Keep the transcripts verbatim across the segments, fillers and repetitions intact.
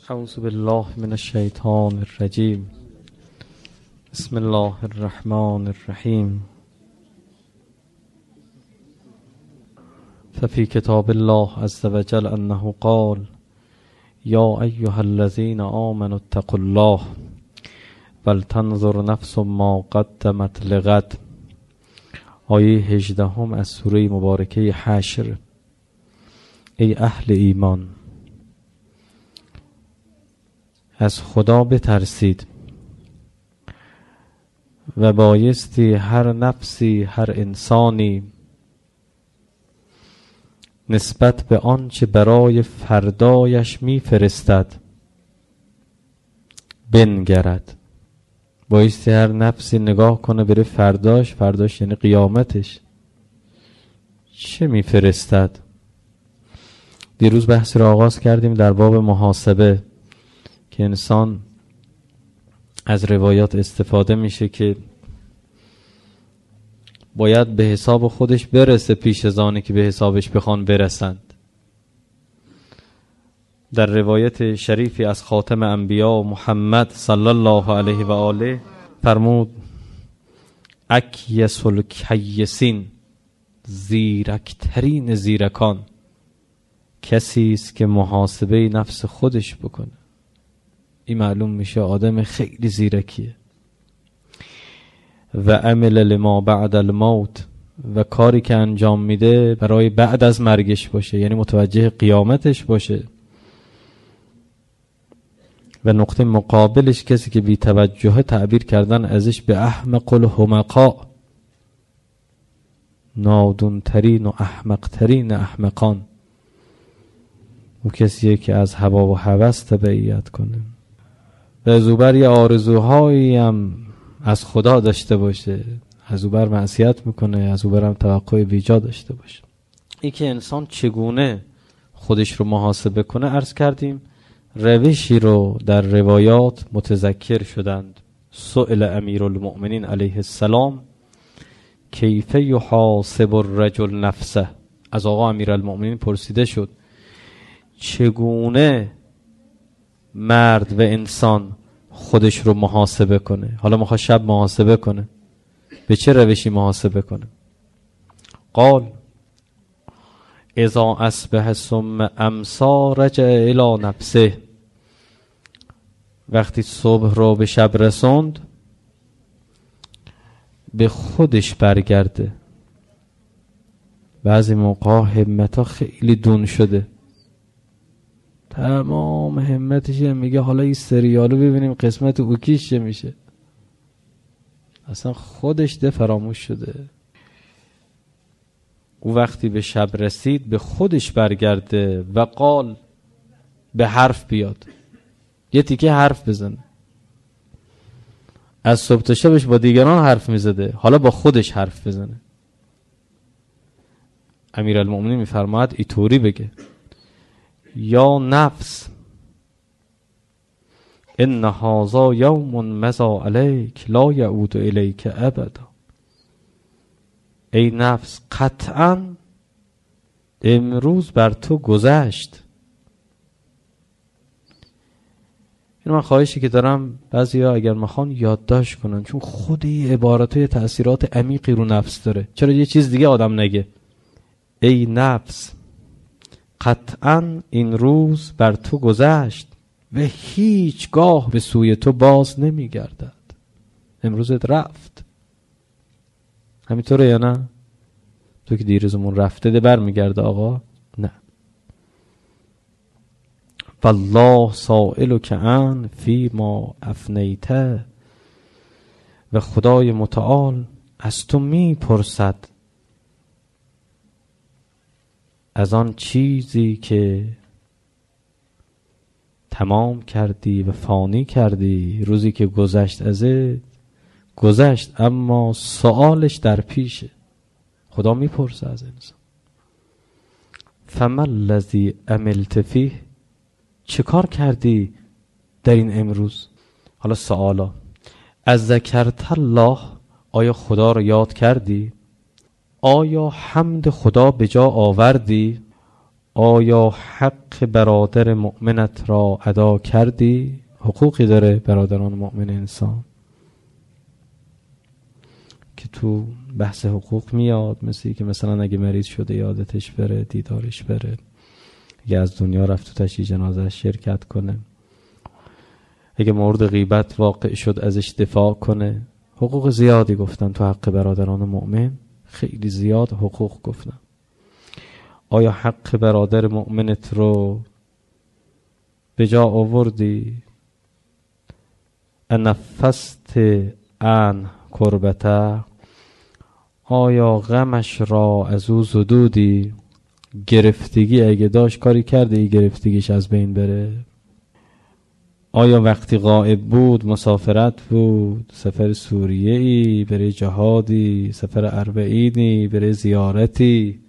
اعوذ بالله من الشیطان الرجیم. بسم الله الرحمن الرحیم. ففي کتاب الله عز وجل انه قال یا ایها الذین آمنوا اتقوا الله ولتنظر نفس ما قدمت لغد. آیه هجدهم از سوره مبارکه حشر. ای اهل ایمان، از خدا بترسید و بایستی هر نفسی، هر انسانی نسبت به آنچه برای فردایش میفرستد بنگرد. بایستی هر نفسی نگاه کنه بره فرداش، فرداش یعنی قیامتش، چه میفرستد. دیروز بحث را آغاز کردیم در باب محاسبه که انسان از روایات استفاده میشه که باید به حساب خودش برسه پیش از آنی که به حسابش بخوان برسند. در روایت شریفی از خاتم انبیا محمد صلی الله علیه و آله فرمود اکیس الکیسین، زیرکترین زیرکان کسی است که محاسبه نفس خودش بکنه. این معلوم میشه آدم خیلی زیرکیه. و عمل لما بعد الموت، و کاری که انجام میده برای بعد از مرگش باشه، یعنی متوجه قیامتش باشه. و نقطه مقابلش کسی که بی توجه تعبیر کردن ازش به احمق الحمقا، نادون ترین و احمق ترین احمقان. او کسیه که از هوا و هوس تبعیت کنه و از اوبر یه آرزوهایی هم از خدا داشته باشه، از اوبر معصیت میکنه، از اوبر هم توقع بیجا داشته باشه. این که انسان چگونه خودش رو محاسبه کنه عرض کردیم روشی رو در روایات متذکر شدند. سئل امیرالمؤمنین علیه السلام کیف یحاسب الرجل نفسه، از آقا امیرالمؤمنین پرسیده شد چگونه مرد و انسان خودش رو محاسبه کنه. حالا میخواد شب محاسبه کنه، به چه روشی محاسبه کنه؟ قال اذا اصبح ثم امسا رجع الی نفسه، وقتی صبح رو به شب رسوند به خودش برگرده. بعضی موقع همتا خیلی دون شده، تمام همتش میگه حالا این سریالو ببینیم قسمت اوکیش چه میشه، اصلا خودش ده فراموش شده. او وقتی به شب رسید به خودش برگرده و قال، به حرف بیاد، یه تیکه حرف بزنه. از صبح تا شبش با دیگران حرف میزده، حالا با خودش حرف بزنه. امیرالمؤمنین میفرماید اینطوری بگه یا نفس ان هذا یوم مضى علیک لا یعود الیک ابدا. ای نفس قطعا امروز بر تو گذشت. این من خواهشی که دارم بعضی ها اگر میخوان یادداشت کنن، چون خود این عبارت تأثیرات عمیقی رو نفس داره. چرا یه چیز دیگه آدم نگه؟ ای نفس قطعا این روز بر تو گذشت و هیچگاه به سوی تو باز نمی گردد. امروزت رفت. همینطوره یا نه؟ تو که دیروزمون رفته ده بر می گرده آقا؟ نه. والله سائلک عن فی ما افنیته، و خدای متعال از تو می پرسد از آن چیزی که تمام کردی و فانی کردی. روزی که گذشت ازت گذشت، اما سوالش در پیشه. خدا میپرسه از انسان فما الذی عملت فیه، چه کار کردی در این امروز؟ حالا سوالا از ذکرت الله، آیا خدا رو یاد کردی؟ آیا حمد خدا به جا آوردی؟ آیا حق برادر مؤمنت را ادا کردی؟ حقوقی داره برادران مؤمن انسان که تو بحث حقوق میاد، مثل که مثلا اگه مریض شده یادتش بره، دیدارش بره، اگه از دنیا رفت تو تشییع جنازه شرکت کنه، اگه مورد غیبت واقع شد ازش دفاع کنه. حقوق زیادی گفتن تو حق برادران مؤمن، خیلی زیاد حقوق گفتن. آیا حق برادر مؤمنت رو به جا آوردی؟ انفست عن کربته، آیا غمش را از او زدودی؟ گرفتگی اگه داشت کاری کرده ای گرفتگیش از بین بره؟ آیا وقتی غائب بود، مسافرت بود، سفر سوریه ای، برای جهادی، سفر اربعینی، برای زیارتی،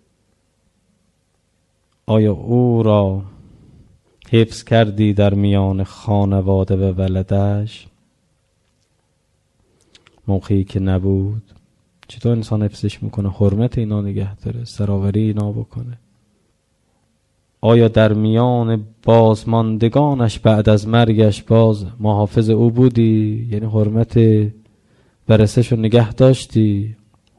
آیا او را حفظ کردی در میان خانواده و ولدش؟ موقعی که نبود چطور انسان حفظش میکنه؟ حرمت اینا نگه داره، سراوری اینا بکنه. آیا در میان بازماندگانش بعد از مرگش باز محافظ او بودی؟ یعنی حرمت ورثه‌ش رو نگه داشتی؟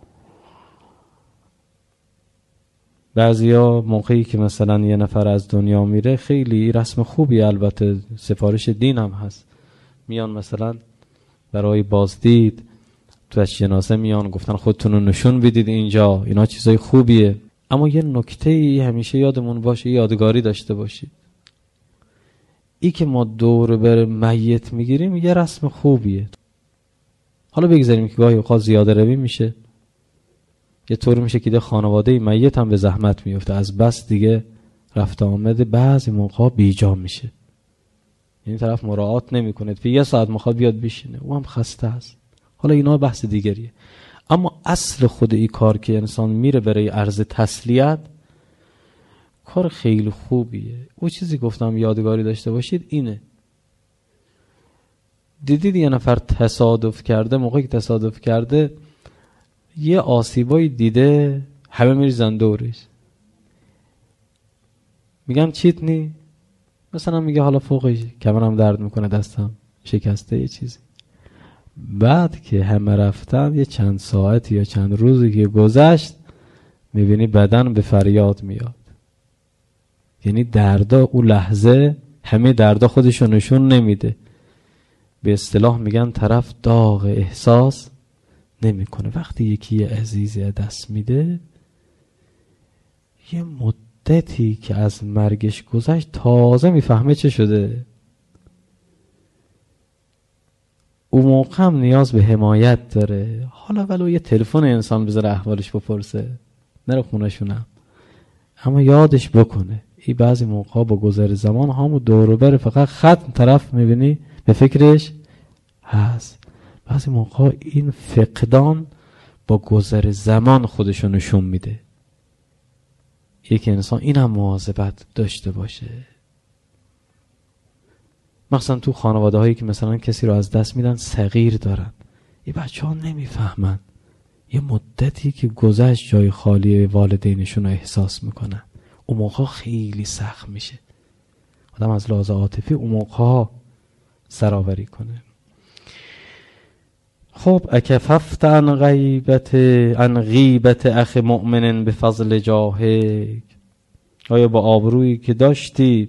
بعضیا موقعی که مثلا یه نفر از دنیا میره، خیلی رسم خوبی، البته سفارش دین هم هست، میان مثلا برای بازدید تو از جنازه میان گفتن خودتون رو نشون بدید اینجا، اینا چیزای خوبیه. اما یه نکته ای همیشه یادمون باشه، یادگاری داشته باشید، ای که ما دور بر میت میگیریم یه رسم خوبیه. حالا بگذاریم که گاهی اوقات زیاده روی میشه، یه طور میشه که ده خانواده میت هم به زحمت میفته، از بس دیگه رفت آمده بعضی موقع بیجا میشه، این طرف مراعات نمیکنه، فی یه ساعت میخواد بیاد بشینه، او هم خسته است. حالا اینا بحث دیگریه. اما اصل خود این کار که انسان میره برای عرض تسلیت، کار خیلی خوبیه. او چیزی گفتم یادگاری داشته باشید اینه، دیدید یه نفر تصادف کرده، موقعی که تصادف کرده یه آسیبایی دیده، همه میریزن دورش، میگم چیت نی؟ مثلا میگه حالا فوقش کمرم درد میکنه، دستم شکسته، یه چیزی. بعد که همه رفتن یه چند ساعتی یا چند روزی که گذشت، میبینی بدن به فریاد میاد. یعنی دردا او لحظه همه دردا خودشو نشون نمیده، به اصطلاح میگن طرف داغ احساس نمیکنه. وقتی یکی عزیزی دست میده، یه مدتی که از مرگش گذشت تازه میفهمه چه شده. اون موقع هم نیاز به حمایت داره. حالا ولو یه تلفن انسان بذاره احوالش بپرسه، نره خونشونم، اما یادش بکنه. این بعضی موقع با گذر زمان همون دور بره، فقط خط طرف میبینی به فکرش هست. بعضی موقع این فقدان با گذر زمان خودشو نشون میده. یک انسان این هم مواظبت داشته باشه، مثلا تو خانواده هایی که مثلا کسی رو از دست میدن، صغیر دارن، یه بچه ها نمیفهمن، یه مدتی که گذشت جای خالی والدینشون رو احساس میکنن، اون موقع خیلی سخت میشه آدم از لحاظ عاطفی اون موقع سراوری کنه. خب اکففت عن غیبت عن غیبت اخ مؤمن به فضل جاهک، آیا با آبرویی که داشتی،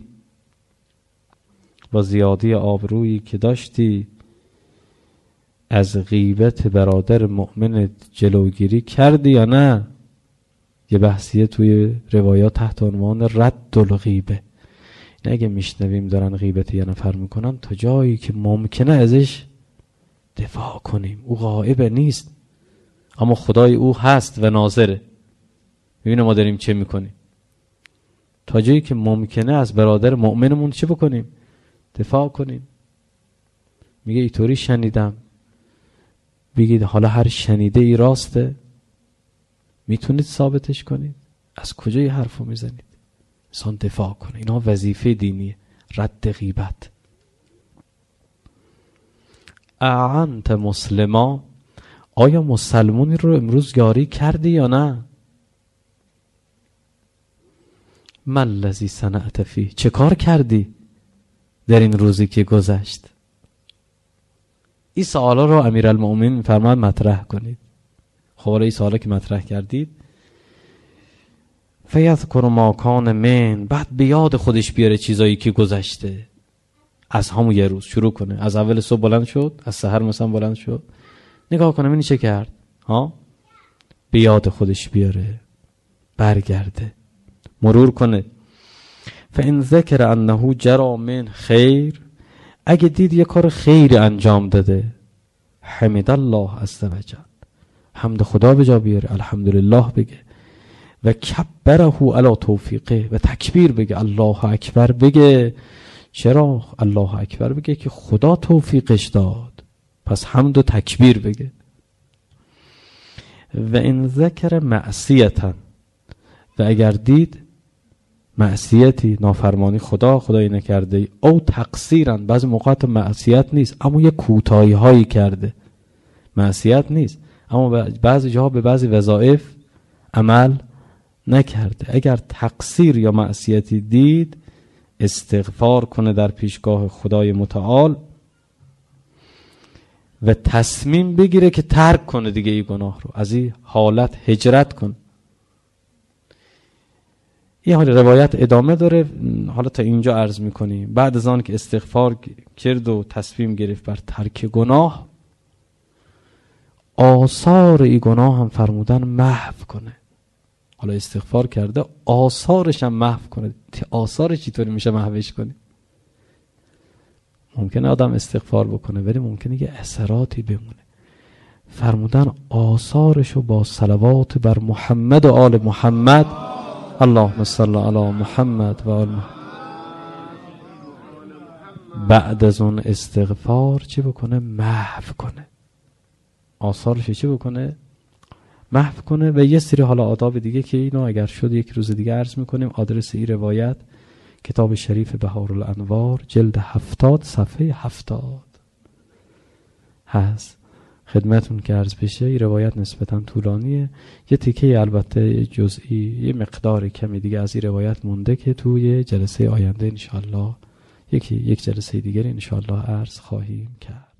با زیادی آبرویی که داشتی، از غیبت برادر مؤمن جلوگیری کردی یا نه؟ یه بحثیه توی روایات تحت عنوان رد الغیبه. این اگه میشنویم دارن غیبت یه نفر میکنن، تا جایی که ممکنه ازش دفاع کنیم. او غائب نیست، اما خدای او هست و ناظره، ببینه ما داریم چه میکنیم. تا جایی که ممکنه از برادر مؤمنمون چه بکنیم؟ دفاع کنیم. میگه اینطوری شنیدم، بگید حالا هر شنیده ای راسته؟ میتونید ثابتش کنید؟ از کجا یه حرفو میزنید؟ انسان دفاع کنه. اینا وظیفه دینیه، رد غیبت. اعنت مسلما، آیا مسلمونی رو امروز یاری کردی یا نه؟ ما الذی صنعت فیه، چه کار کردی در این روزی که گذشت؟ این سوالا رو امیرالمؤمنین میفرماد مطرح کنید. خب این سوالا که مطرح کردید، فیذکر ما کان من، بعد به یاد خودش بیاره چیزایی که گذشته از همون یه روز شروع کنه. از اول صبح بلند شد، از سحر مثلا بلند شد، نگاه کنه ببین چه کرد ها، به یاد خودش بیاره، برگرده، مرور کنه. فان ذکر انه جرى من خیر، اگه دید یه کار خیر انجام داده، حمد الله عز وجل، حمد خدا به جا بیاره، الحمدلله بگه. و کبره علی توفیقه، و تکبیر بگه، الله اکبر بگه. چرا الله اکبر بگه؟ که خدا توفیقش داد، پس حمد و تکبیر بگه. و این ذکر معصیتا، و اگر دید معصیتی، نافرمانی خدا، خدایی نکرده، او تقصیرا، بعضی موقعات معصیت نیست اما یه کوتاهی هایی کرده، معصیت نیست اما بعضی جاها به بعضی وظایف عمل نکرده. اگر تقصیر یا معصیتی دید، استغفار کنه در پیشگاه خدای متعال و تصمیم بگیره که ترک کنه دیگه این گناه رو، از این حالت هجرت کنه. یه حال روایت ادامه داره، حالا تا اینجا عرض میکنیم. بعد از آن که استغفار کرد و تصمیم گرفت بر ترک گناه، آثار این گناه هم فرمودن محو کنه. حالا استغفار کرده، آثارش هم محو کنه. آثارش چطوری میشه محوش کنی؟ ممکنه آدم استغفار بکنه ولی ممکنه یه اثراتی بمونه. فرمودن آثارشو با صلوات بر محمد و آل محمد، اللهم صل علی محمد و آل محمد، بعد از اون استغفار چی بکنه؟ محو کنه. آثارش چی بکنه؟ محو کنه. و یه سری حالا آداب دیگه که اینو اگر شد یک روز دیگه عرض میکنیم. آدرس این روایت کتاب شریف بهارالانوار جلد هفتاد صفحه هفتاد هست خدمتون که عرض بشه. این روایت نسبتا طولانیه، یه تیکه البته جزئی، یه مقدار کمی دیگه از این روایت مونده که توی جلسه آینده انشاءالله یکی یک جلسه دیگه انشاءالله عرض خواهیم کرد.